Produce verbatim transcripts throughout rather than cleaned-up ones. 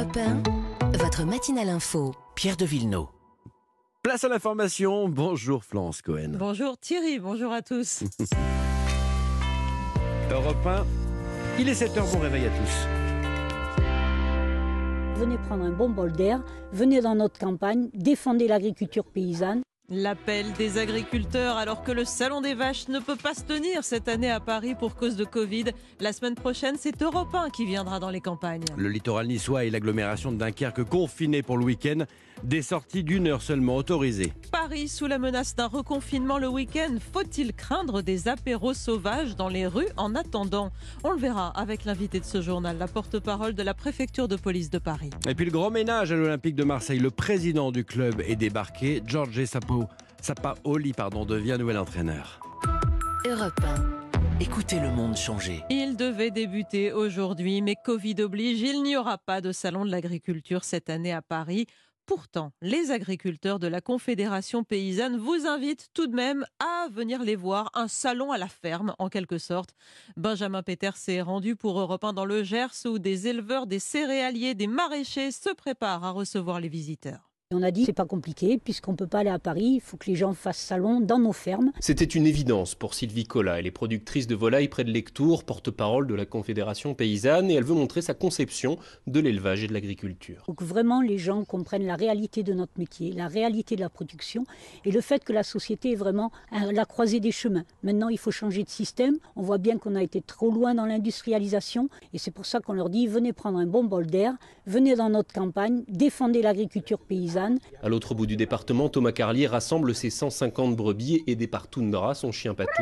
Europe un, votre matinale info. Pierre de Villeneuve. Place à l'information. Bonjour Florence Cohen. Bonjour Thierry, bonjour à tous. Europe un, il est sept heures, bon réveil à tous. Venez prendre un bon bol d'air, venez dans notre campagne, défendez l'agriculture paysanne. L'appel des agriculteurs alors que le Salon des Vaches ne peut pas se tenir cette année à Paris pour cause de Covid. La semaine prochaine, c'est Europe un qui viendra dans les campagnes. Le littoral niçois et l'agglomération de Dunkerque confinés pour le week-end. Des sorties d'une heure seulement autorisées. Paris sous la menace d'un reconfinement le week-end. Faut-il craindre des apéros sauvages dans les rues en attendant? On le verra avec l'invité de ce journal, la porte-parole de la préfecture de police de Paris. Et puis le grand ménage à l'Olympique de Marseille. Le président du club est débarqué. Jorge Sampaoli pardon, devient nouvel entraîneur. Europe un. Écoutez le monde changer. Il devait débuter aujourd'hui, mais Covid oblige, il n'y aura pas de salon de l'agriculture cette année à Paris. Pourtant, les agriculteurs de la Confédération paysanne vous invitent tout de même à venir les voir, un salon à la ferme en quelque sorte. Benjamin Péter s'est rendu pour Europe un dans le Gers où des éleveurs, des céréaliers, des maraîchers se préparent à recevoir les visiteurs. On a dit c'est pas compliqué, puisqu'on ne peut pas aller à Paris, il faut que les gens fassent salon dans nos fermes. C'était une évidence pour Sylvie Collat. Elle est productrice de volailles près de Lectoure, porte-parole de la Confédération paysanne, et elle veut montrer sa conception de l'élevage et de l'agriculture. Il faut que vraiment les gens comprennent la réalité de notre métier, la réalité de la production, et le fait que la société est vraiment à la croisée des chemins. Maintenant, il faut changer de système. On voit bien qu'on a été trop loin dans l'industrialisation, et c'est pour ça qu'on leur dit venez prendre un bon bol d'air, venez dans notre campagne, défendez l'agriculture paysanne. À l'autre bout du département, Thomas Carlier rassemble ses cent cinquante brebis aidés par Tundra, son chien Patou.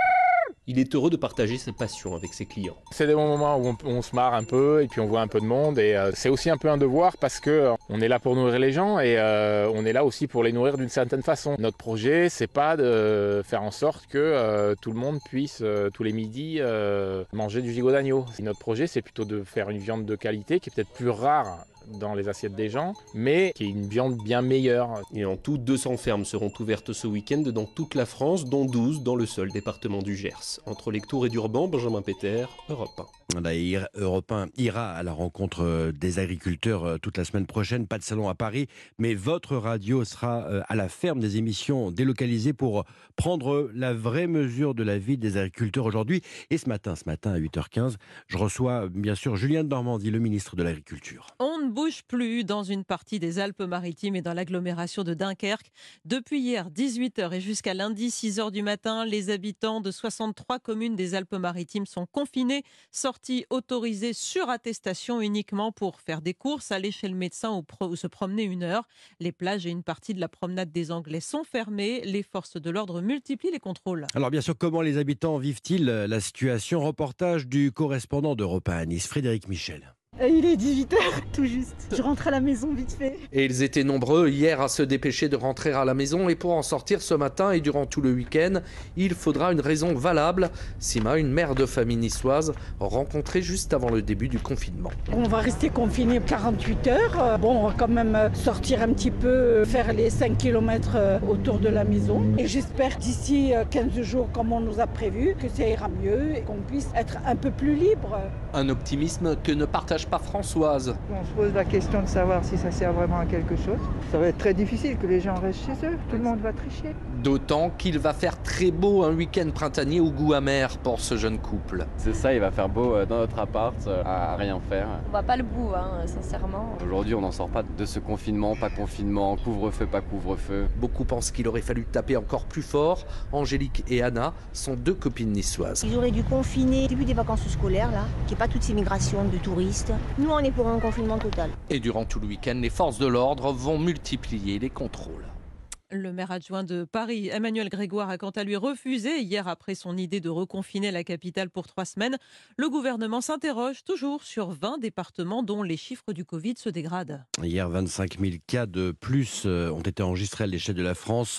Il est heureux de partager sa passion avec ses clients. C'est des bons moments où on, on se marre un peu et puis on voit un peu de monde. Et euh, c'est aussi un peu un devoir parce qu'on euh, est là pour nourrir les gens et euh, on est là aussi pour les nourrir d'une certaine façon. Notre projet, c'est pas de faire en sorte que euh, tout le monde puisse euh, tous les midis euh, manger du gigot d'agneau. Notre projet, c'est plutôt de faire une viande de qualité qui est peut-être plus rare dans les assiettes des gens, mais qui est une viande bien meilleure. Et en tout, deux cents fermes seront ouvertes ce week-end dans toute la France, dont douze dans le seul département du Gers. Entre Lectoure et Durban, Benjamin Péter, Europe un. Là, Europe un ira à la rencontre des agriculteurs toute la semaine prochaine. Pas de salon à Paris, mais votre radio sera à la ferme, des émissions délocalisées pour prendre la vraie mesure de la vie des agriculteurs aujourd'hui. Et ce matin, ce matin à huit heures quinze, je reçois bien sûr Julien de Normandie, le ministre de l'Agriculture. On ne bouge plus dans une partie des Alpes-Maritimes et dans l'agglomération de Dunkerque. Depuis hier, dix-huit heures et jusqu'à lundi, six heures du matin, les habitants de soixante-trois communes des Alpes-Maritimes sont confinés, sortis autorisés sur attestation uniquement pour faire des courses, aller chez le médecin ou, pro- ou se promener une heure. Les plages et une partie de la promenade des Anglais sont fermées. Les forces de l'ordre multiplient les contrôles. Alors bien sûr, comment les habitants vivent-ils la situation? Reportage du correspondant d'Europe un à Nice, Frédéric Michel. Il est dix-huit heures, tout juste. Je rentre à la maison vite fait. Et ils étaient nombreux hier à se dépêcher de rentrer à la maison. Et pour en sortir ce matin et durant tout le week-end, il faudra une raison valable. Sima, une mère de famille niçoise, rencontrée juste avant le début du confinement. On va rester confiné quarante-huit heures. Bon, on va quand même sortir un petit peu, faire les cinq kilomètres autour de la maison. Et j'espère d'ici quinze jours, comme on nous a prévu, que ça ira mieux et qu'on puisse être un peu plus libre. Un optimisme que ne partage pas Françoise. On se pose la question de savoir si ça sert vraiment à quelque chose. Ça va être très difficile que les gens restent chez eux. Tout le monde va tricher. D'autant qu'il va faire très beau un week-end printanier au goût amer pour ce jeune couple. C'est ça, il va faire beau dans notre appart, à rien faire. On voit pas le bout, hein, sincèrement. Aujourd'hui, on n'en sort pas de ce confinement, pas confinement, couvre-feu, pas couvre-feu. Beaucoup pensent qu'il aurait fallu taper encore plus fort. Angélique et Anna sont deux copines niçoises. Ils auraient dû confiner début des vacances scolaires, là, qu'il n'y ait pas toutes ces migrations de touristes. Nous, on est pour un confinement total. Et durant tout le week-end, les forces de l'ordre vont multiplier les contrôles. Le maire adjoint de Paris, Emmanuel Grégoire, a quant à lui refusé hier après son idée de reconfiner la capitale pour trois semaines. Le gouvernement s'interroge toujours sur vingt départements dont les chiffres du Covid se dégradent. Hier, vingt-cinq mille cas de plus ont été enregistrés à l'échelle de la France.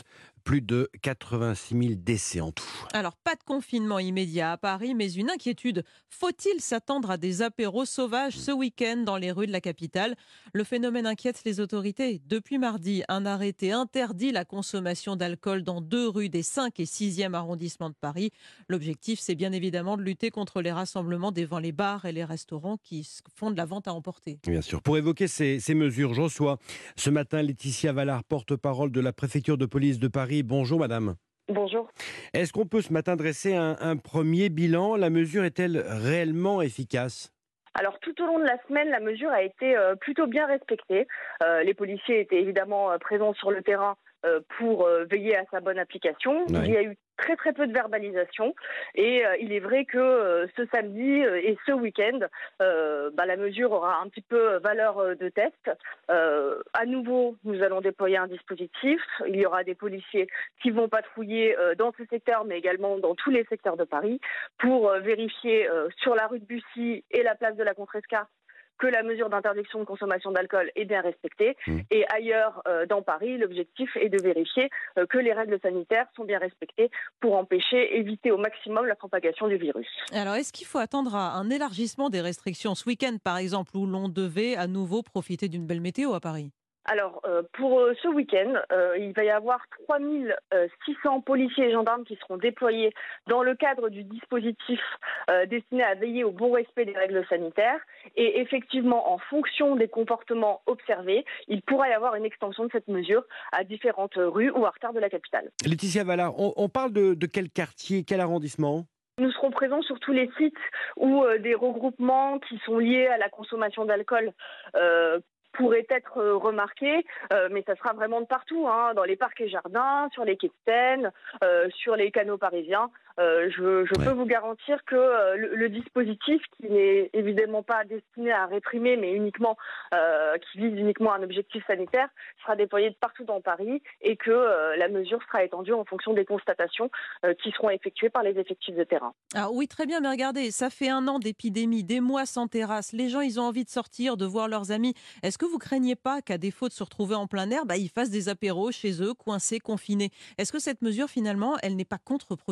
Plus de quatre-vingt-six mille décès en tout. Alors, pas de confinement immédiat à Paris, mais une inquiétude. Faut-il s'attendre à des apéros sauvages ce week-end dans les rues de la capitale? Le phénomène inquiète les autorités. Depuis mardi, un arrêté interdit la consommation d'alcool dans deux rues des cinq et sixième arrondissements de Paris. L'objectif, c'est bien évidemment de lutter contre les rassemblements devant les bars et les restaurants qui font de la vente à emporter. Bien sûr. Pour évoquer ces, ces mesures, je reçois ce matin Laetitia Vallard, porte-parole de la préfecture de police de Paris. Bonjour madame. Bonjour. Est-ce qu'on peut ce matin dresser un, un premier bilan? La mesure est-elle réellement efficace? Alors tout au long de la semaine, la mesure a été euh, plutôt bien respectée. Euh, les policiers étaient évidemment euh, présents sur le terrain euh, pour euh, veiller à sa bonne application. Ouais. Il y a eu très très peu de verbalisation et euh, il est vrai que euh, ce samedi euh, et ce week-end, euh, bah, la mesure aura un petit peu valeur euh, de test. Euh, à nouveau, nous allons déployer un dispositif. Il y aura des policiers qui vont patrouiller euh, dans ce secteur, mais également dans tous les secteurs de Paris pour euh, vérifier euh, sur la rue de Bussy et la place de la Contrescarpe que la mesure d'interdiction de consommation d'alcool est bien respectée. Mmh. Et ailleurs euh, dans Paris, l'objectif est de vérifier euh, que les règles sanitaires sont bien respectées pour empêcher, éviter au maximum la propagation du virus. Alors, est-ce qu'il faut attendre un élargissement des restrictions ce week-end, par exemple, où l'on devait à nouveau profiter d'une belle météo à Paris ? Alors, euh, pour euh, ce week-end, euh, il va y avoir trois mille six cents policiers et gendarmes qui seront déployés dans le cadre du dispositif euh, destiné à veiller au bon respect des règles sanitaires. Et effectivement, en fonction des comportements observés, il pourra y avoir une extension de cette mesure à différentes rues ou artères de la capitale. Laetitia Vallard, on, on parle de, de quel quartier, quel arrondissement ? Nous serons présents sur tous les sites où euh, des regroupements qui sont liés à la consommation d'alcool euh, pourrait être remarqué, euh, mais ça sera vraiment de partout, hein, dans les parcs et jardins, sur les quais de Seine, euh, sur les canaux parisiens. Euh, je je ouais. peux vous garantir que euh, le, le dispositif, qui n'est évidemment pas destiné à réprimer, mais uniquement euh, qui vise uniquement un objectif sanitaire, sera déployé de partout dans Paris et que euh, la mesure sera étendue en fonction des constatations euh, qui seront effectuées par les effectifs de terrain. Ah oui, très bien, mais regardez, ça fait un an d'épidémie, des mois sans terrasse. Les gens, ils ont envie de sortir, de voir leurs amis. Est-ce que vous craignez pas qu'à défaut de se retrouver en plein air, bah, ils fassent des apéros chez eux, coincés, confinés? Est-ce que cette mesure, finalement, elle n'est pas contre-productive ?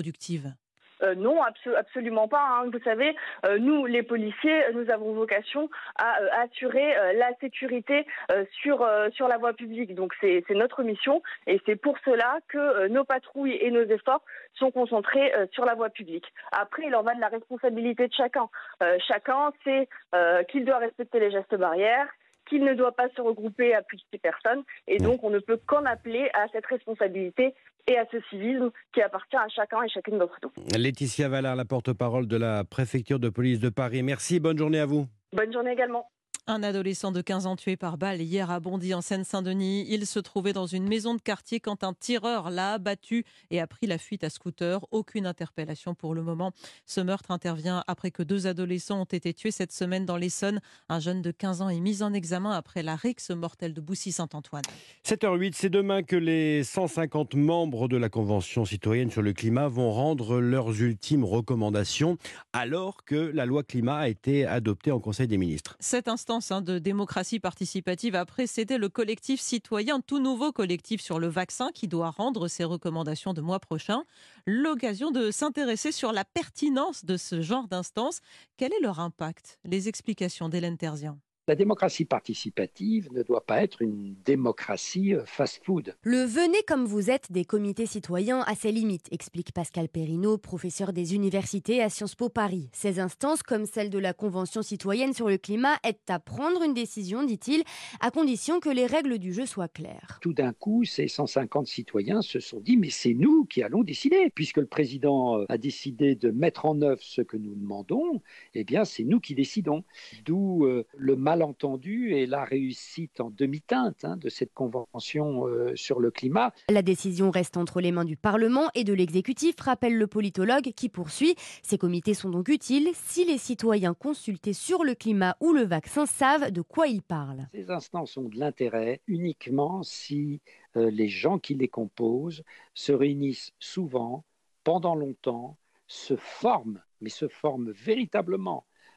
Euh, non, abso- absolument pas. Hein. Vous savez, euh, nous, les policiers, nous avons vocation à euh, assurer euh, la sécurité euh, sur euh, sur la voie publique. Donc, c'est, c'est notre mission et c'est pour cela que euh, nos patrouilles et nos efforts sont concentrés euh, sur la voie publique. Après, il en va de la responsabilité de chacun. Euh, chacun sait euh, qu'il doit respecter les gestes barrières, qu'il ne doit pas se regrouper à plus de six personnes. Et donc, on ne peut qu'en appeler à cette responsabilité et à ce civisme qui appartient à chacun et chacune d'entre nous. Laetitia Vallard, la porte-parole de la préfecture de police de Paris. Merci, bonne journée à vous. Bonne journée également. Un adolescent de quinze ans tué par balle hier à Bondy en Seine-Saint-Denis. Il se trouvait dans une maison de quartier quand un tireur l'a abattu et a pris la fuite à scooter. Aucune interpellation pour le moment. Ce meurtre intervient après que deux adolescents ont été tués cette semaine dans l'Essonne. Un jeune de quinze ans est mis en examen après la rixe mortelle de Boussy-Saint-Antoine. sept heures huit, c'est demain que les cent cinquante membres de la Convention citoyenne sur le climat vont rendre leurs ultimes recommandations alors que la loi climat a été adoptée en Conseil des ministres. Cette instance de démocratie participative a précédé le collectif citoyen, tout nouveau collectif sur le vaccin qui doit rendre ses recommandations de mois prochain. L'occasion de s'intéresser sur la pertinence de ce genre d'instance. Quel est leur impact? Les explications d'Hélène Terzian. La démocratie participative ne doit pas être une démocratie fast-food. Le venez comme vous êtes des comités citoyens a ses limites, explique Pascal Perrineau, professeur des universités à Sciences Po Paris. Ces instances, comme celle de la Convention citoyenne sur le climat, aident à prendre une décision, dit-il, à condition que les règles du jeu soient claires. Tout d'un coup, ces cent cinquante citoyens se sont dit « mais c'est nous qui allons décider ». Puisque le président a décidé de mettre en œuvre ce que nous demandons, eh bien c'est nous qui décidons. D'où euh, le malentendu et la réussite en demi-teinte hein, de cette convention euh, sur le climat. La décision reste entre les mains du Parlement et de l'exécutif, rappelle le politologue qui poursuit. Ces comités sont donc utiles si les citoyens consultés sur le climat ou le vaccin savent de quoi ils parlent. Ces instances ont de l'intérêt uniquement si euh, les gens qui les composent se réunissent souvent, pendant longtemps, se forment, mais se forment véritablement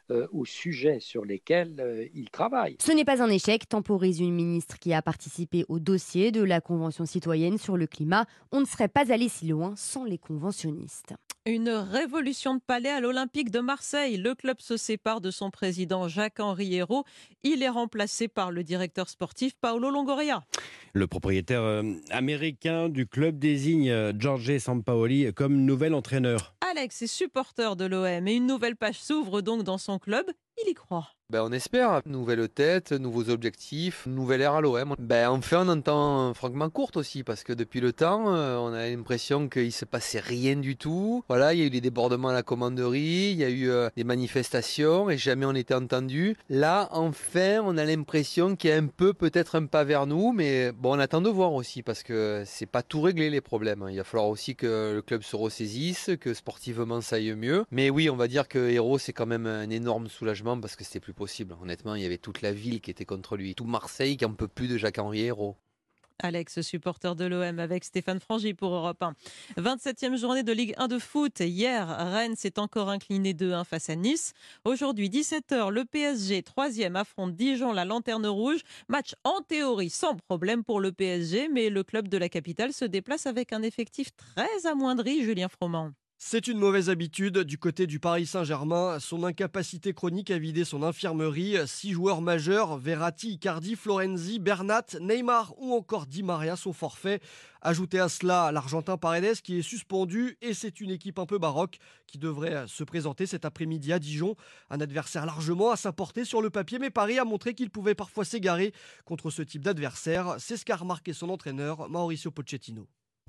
euh, aux sujets sur lesquels euh, ils travaillent. Ce n'est pas un échec, temporise une ministre qui a participé au dossier de la Convention citoyenne sur le climat. On ne serait pas allé si loin sans les conventionnistes. Une révolution de palais à l'Olympique de Marseille. Le club se sépare de son président Jacques-Henri Hérault. Il est remplacé par le directeur sportif Paolo Longoria. Le propriétaire euh, américain du club désigne euh, Jorge Sampaoli comme nouvel entraîneur. Alex est supporter de l'O M et une nouvelle page s'ouvre donc dans son club. Il y croit. Ben on espère, nouvelle tête, nouveaux objectifs, nouvelle ère à l'O M. Ben enfin on entend Franck Mancourt aussi, parce que depuis le temps, on a l'impression qu'il ne se passait rien du tout. Voilà, il y a eu des débordements à la commanderie, il y a eu euh, des manifestations et jamais on n'était entendu. Là, enfin, on a l'impression qu'il y a un peu, peut-être un pas vers nous, mais bon, on attend de voir aussi, parce que c'est pas tout réglé les problèmes. Il va falloir aussi que le club se ressaisisse, que sportivement ça aille mieux. Mais oui, on va dire que Hérault, c'est quand même un énorme soulagement, parce que c'était plus possible. Honnêtement, il y avait toute la ville qui était contre lui. Tout Marseille qui n'en peut plus de Jacques-Henri Hérault. Alex, supporter de l'O M avec Stéphane Frangy pour Europe un. vingt-septième journée de Ligue un de foot. Hier, Rennes s'est encore incliné deux un face à Nice. Aujourd'hui, dix-sept heures, le P S G, troisième, affronte Dijon, la Lanterne Rouge. Match en théorie sans problème pour le P S G, mais le club de la capitale se déplace avec un effectif très amoindri, Julien Froment. C'est une mauvaise habitude du côté du Paris Saint-Germain. Son incapacité chronique a vidé son infirmerie. Six joueurs majeurs, Verratti, Icardi, Florenzi, Bernat, Neymar ou encore Di Maria sont forfaits. Ajoutez à cela l'Argentin Paredes qui est suspendu et c'est une équipe un peu baroque qui devrait se présenter cet après-midi à Dijon. Un adversaire largement à sa portée sur le papier, mais Paris a montré qu'il pouvait parfois s'égarer contre ce type d'adversaire. C'est ce qu'a remarqué son entraîneur Mauricio Pochettino.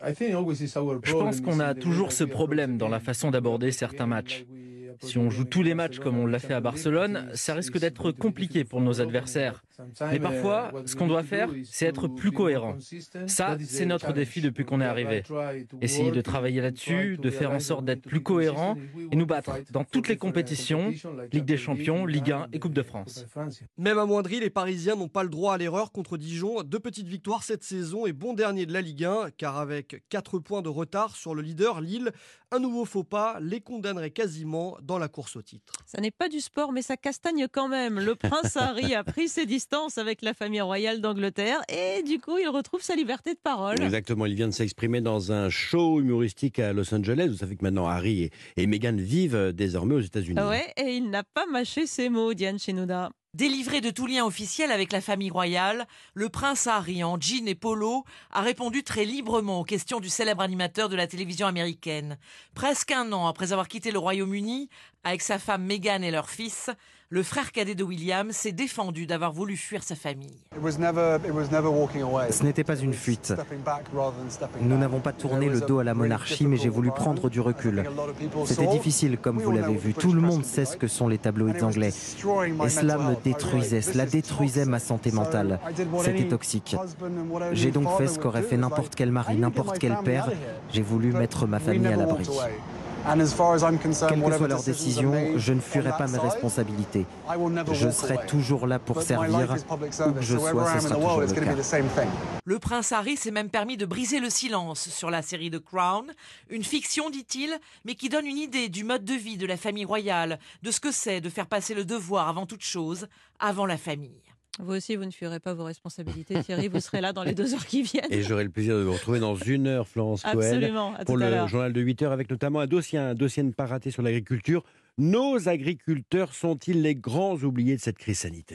Je pense qu'on a toujours ce problème dans la façon d'aborder certains matchs. Si on joue tous les matchs comme on l'a fait à Barcelone, ça risque d'être compliqué pour nos adversaires. Mais parfois, ce qu'on doit faire, c'est être plus cohérent. Ça, c'est notre défi depuis qu'on est arrivé. Essayer de travailler là-dessus, de faire en sorte d'être plus cohérent et nous battre dans toutes les compétitions, Ligue des Champions, Ligue un et Coupe de France. Même amoindris, les Parisiens n'ont pas le droit à l'erreur contre Dijon. Deux petites victoires cette saison et bon dernier de la Ligue un, car avec quatre points de retard sur le leader Lille, un nouveau faux pas les condamnerait quasiment dans la course au titre. Ça n'est pas du sport, mais ça castagne quand même. Le prince Harry a pris ses distances avec la famille royale d'Angleterre et du coup, il retrouve sa liberté de parole. Exactement, il vient de s'exprimer dans un show humoristique à Los Angeles. Vous savez que maintenant Harry et, et Meghan vivent désormais aux États-Unis. Ouais, et il n'a pas mâché ses mots, Diane Chenouda. Délivré de tout lien officiel avec la famille royale, le prince Harry, en jean et polo, a répondu très librement aux questions du célèbre animateur de la télévision américaine. Presque un an après avoir quitté le Royaume-Uni, avec sa femme Meghan et leur fils, le frère cadet de William s'est défendu d'avoir voulu fuir sa famille. Ce n'était pas une fuite. Nous n'avons pas tourné le dos à la monarchie, mais j'ai voulu prendre du recul. C'était difficile, comme vous l'avez vu. Tout le monde sait ce que sont les tabloïds anglais. Et cela me détruisait, cela détruisait ma santé mentale. C'était toxique. J'ai donc fait ce qu'aurait fait n'importe quel mari, n'importe quel père. J'ai voulu mettre ma famille à l'abri. Quelle que soit leur décision, je ne fuirai pas mes responsabilités. Je serai toujours là pour servir. Où que je sois, ce sera toujours le cas. Le prince Harry s'est même permis de briser le silence sur la série The Crown. Une fiction, dit-il, mais qui donne une idée du mode de vie de la famille royale, de ce que c'est de faire passer le devoir avant toute chose, avant la famille. Vous aussi, vous ne fuirez pas vos responsabilités, Thierry. Vous serez là dans les deux heures qui viennent. Et j'aurai le plaisir de vous retrouver dans une heure, Florence Cohen. Absolument, à pour tout à le l'heure. journal de huit heures, avec notamment un dossier, un dossier à ne pas rater sur l'agriculture. Nos agriculteurs sont-ils les grands oubliés de cette crise sanitaire ?